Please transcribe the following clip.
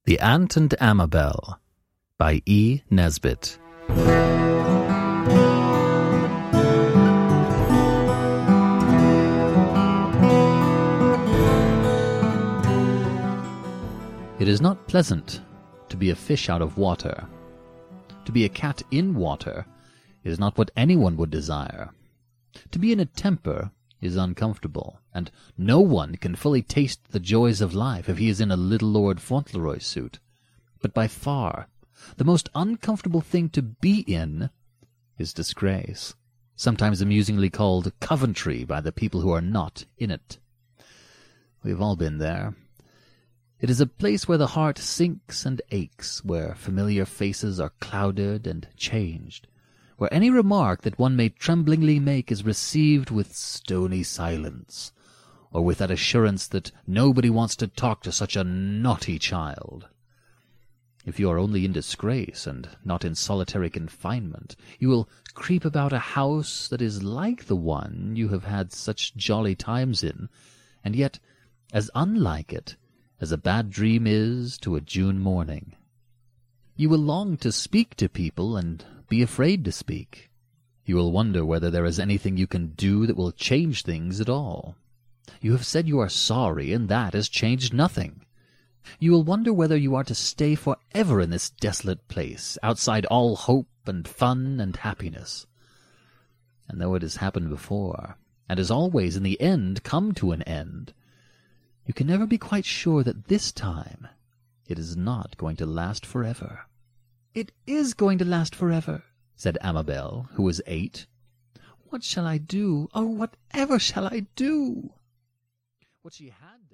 The Ant and Amabel by E. Nesbit. It is not pleasant to be a fish out of water. To be a cat in water is not what anyone would desire. To be in a temper is uncomfortable, and no one can fully taste the joys of life if he is in a Little Lord Fauntleroy suit. But by far the most uncomfortable thing to be in is disgrace, sometimes amusingly called Coventry by the people who are not in it. We have all been there. It is a place where the heart sinks and aches, where familiar faces are clouded and changed, where any remark that one may tremblingly make is received with stony silence, or with that assurance that nobody wants to talk to such a naughty child. If you are only in disgrace, and not in solitary confinement, you will creep about a house that is like the one you have had such jolly times in, and yet as unlike it as a bad dream is to a June morning. You will long to speak to people, and be afraid to speak. You will wonder whether there is anything you can do that will change things at all. You have said you are sorry, and that has changed nothing. You will wonder whether you are to stay forever in this desolate place, outside all hope and fun and happiness. And though it has happened before, and has always in the end come to an end, you can never be quite sure that this time it is not going to last forever. "It is going to last forever," said Amabel, who was 8. "What shall I do? Oh, whatever shall I do?" What she had